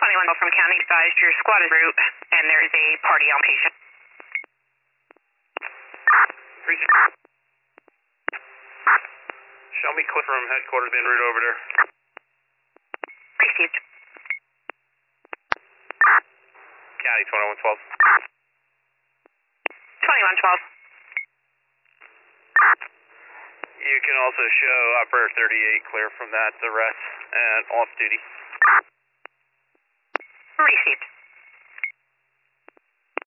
21 from county advised your squad is route, and there is a party on patient. Show me clip from headquarters en route over there. Received. County 2112. 2112. You can also show Operator 38 clear from that to rest and off duty. Received.